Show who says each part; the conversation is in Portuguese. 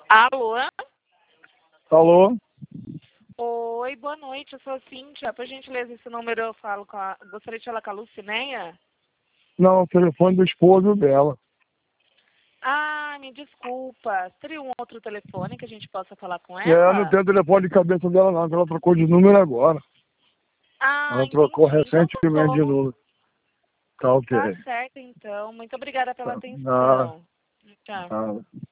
Speaker 1: Alô?
Speaker 2: Alô?
Speaker 1: Oi, boa noite, eu sou a Cíntia. Por gentileza, esse número eu falo com a... Gostaria de falar com a Lucinéia?
Speaker 2: Não, o telefone do esposo dela.
Speaker 1: Ah, me desculpa. Teria um outro telefone que a gente possa falar com
Speaker 2: Não
Speaker 1: ela?
Speaker 2: tem o telefone de cabeça dela não, que ela trocou de número agora.
Speaker 1: Ah,
Speaker 2: Ela trocou
Speaker 1: entendi. Então tá
Speaker 2: recentemente de
Speaker 1: bom.
Speaker 2: número. Tá ok.
Speaker 1: Tá certo, então. Muito obrigada pela
Speaker 2: Tá.
Speaker 1: atenção. Tchau.
Speaker 2: Nada.